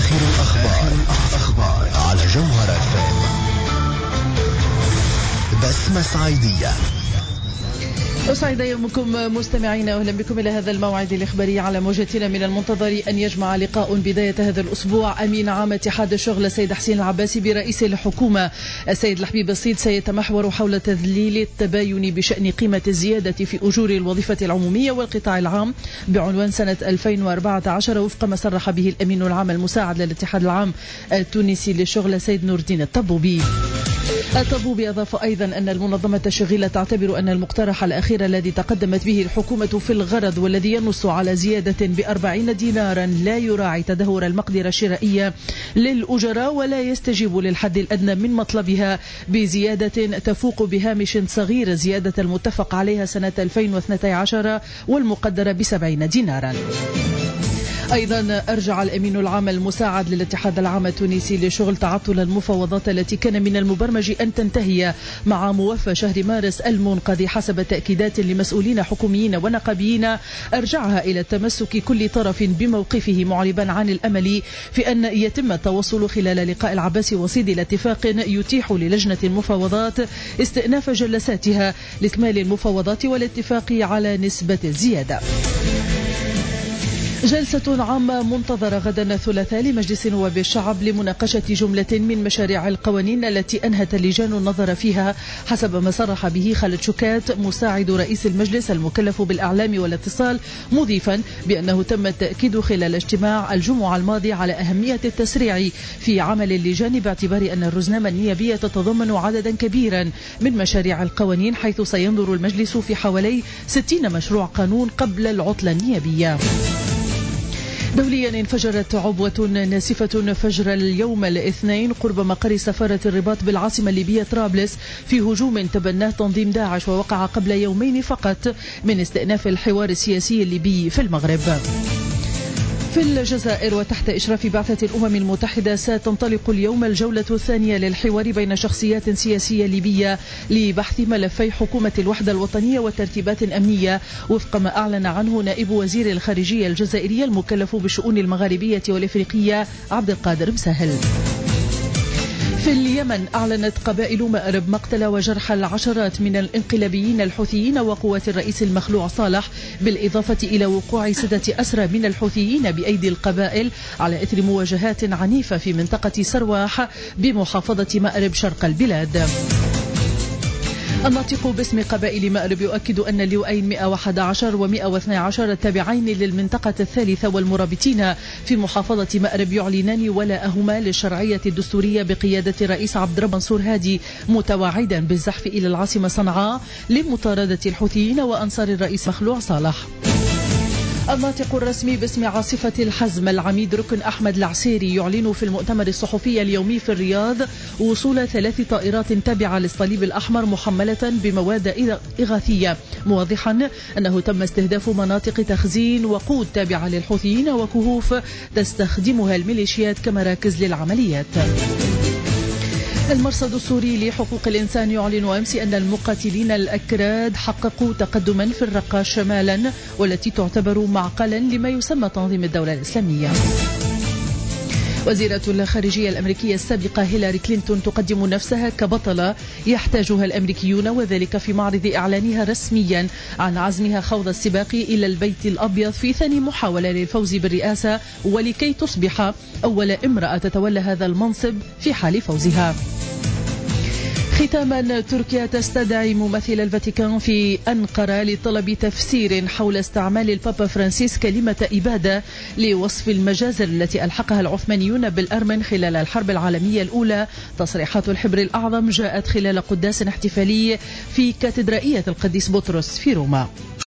آخر الأخبار على جوهرة FM. بسمة صعيدية. أسعد يومكم مستمعين، أهلا بكم إلى هذا الموعد الإخباري على موجتنا. من المنتظر أن يجمع لقاء بداية هذا الأسبوع أمين عام اتحاد الشغل السيد حسين العباسي برئيس الحكومة السيد الحبيب الصيد سيتمحور حول تذليل التباين بشأن قيمة الزيادة في أجور الوظيفة العمومية والقطاع العام بعنوان سنة 2014 وفق ما صرح به الأمين العام المساعد للاتحاد العام التونسي للشغل السيد نور الدين الطبوبي. الطبوبي أضاف أيضا أن المنظمة الشغيلة تعتبر أن المقترح الأخير الذي تقدمت به الحكومة في الغرض والذي ينص على زيادة ب40 دينارا لا يراعي تدهور المقدرة الشرائية للأجراء ولا يستجيب للحد الأدنى من مطلبها بزيادة تفوق بهامش صغير زيادة المتفق عليها سنة 2012 والمقدرة ب70 دينارا. أيضا أرجع الأمين العام المساعد للاتحاد العام التونسي للشغل تعطل المفاوضات التي كان من المبرمج أن تنتهي مع موافى شهر مارس المنقضي حسب تأكيدات لمسؤولين حكوميين ونقابيين أرجعها إلى تمسك كل طرف بموقفه، معربا عن الأمل في أن يتم التوصل خلال لقاء العباسي وصيد لاتفاق يتيح للجنة المفاوضات استئناف جلساتها لإكمال المفاوضات والاتفاق على نسبة الزيادة. جلسة عامة منتظرة غدا الثلاثاء لمجلس نواب الشعب لمناقشة جملة من مشاريع القوانين التي أنهت اللجان النظر فيها حسب ما صرح به خالد شكات مساعد رئيس المجلس المكلف بالإعلام والاتصال، مضيفا بأنه تم التأكيد خلال اجتماع الجمعة الماضي على أهمية التسريع في عمل اللجان باعتبار أن الرزنامة النيابية تتضمن عددا كبيرا من مشاريع القوانين، حيث سينظر المجلس في حوالي 60 مشروع قانون قبل العطلة النيابية. دوليا انفجرت عبوة ناسفة فجر اليوم الاثنين قرب مقر سفارة الرباط بالعاصمة الليبية طرابلس في هجوم تبناه تنظيم داعش ووقع قبل يومين فقط من استئناف الحوار السياسي الليبي في المغرب. في الجزائر وتحت إشراف بعثة الأمم المتحدة ستنطلق اليوم الجولة الثانية للحوار بين شخصيات سياسية ليبية لبحث ملفي حكومة الوحدة الوطنية وترتيبات أمنية وفق ما أعلن عنه نائب وزير الخارجية الجزائرية المكلف بالشؤون المغاربية والإفريقية عبد القادر مسهل. في اليمن أعلنت قبائل مأرب مقتل وجرح العشرات من الانقلابيين الحوثيين وقوات الرئيس المخلوع صالح، بالإضافة إلى وقوع 6 أسرى من الحوثيين بأيدي القبائل على إثر مواجهات عنيفة في منطقة سرواح بمحافظة مأرب شرق البلاد. الناطق باسم قبائل مأرب يؤكد أن اللواءين 111 و112 التابعين للمنطقة الثالثة والمرابطين في محافظة مأرب يعلنان ولاءهما للشرعية الدستورية بقيادة الرئيس عبد الرب منصور هادي، متوعدا بالزحف إلى العاصمة صنعاء لمطاردة الحوثيين وأنصار الرئيس مخلوع صالح. الناطق الرسمي باسم عاصفة الحزم العميد ركن أحمد العسيري يعلن في المؤتمر الصحفي اليومي في الرياض وصول 3 طائرات تابعة للصليب الأحمر محملة بمواد إغاثية، موضحا أنه تم استهداف مناطق تخزين وقود تابعة للحوثيين وكهوف تستخدمها الميليشيات كمراكز للعمليات. المرصد السوري لحقوق الإنسان يعلن أمس أن المقاتلين الأكراد حققوا تقدما في الرقة شمالا والتي تعتبر معقلا لما يسمى تنظيم الدولة الإسلامية. وزيرة الخارجية الأمريكية السابقة هيلاري كلينتون تقدم نفسها كبطلة يحتاجها الأمريكيون، وذلك في معرض إعلانها رسميا عن عزمها خوض السباق إلى البيت الأبيض في ثاني محاولة للفوز بالرئاسة ولكي تصبح أول امرأة تتولى هذا المنصب في حال فوزها. ختاما، تركيا تستدعي ممثل الفاتيكان في أنقرة لطلب تفسير حول استعمال البابا فرانسيس كلمة إبادة لوصف المجازر التي ألحقها العثمانيون بالأرمن خلال الحرب العالمية الأولى. تصريحات الحبر الأعظم جاءت خلال قداس احتفالي في كاتدرائية القديس بطرس في روما.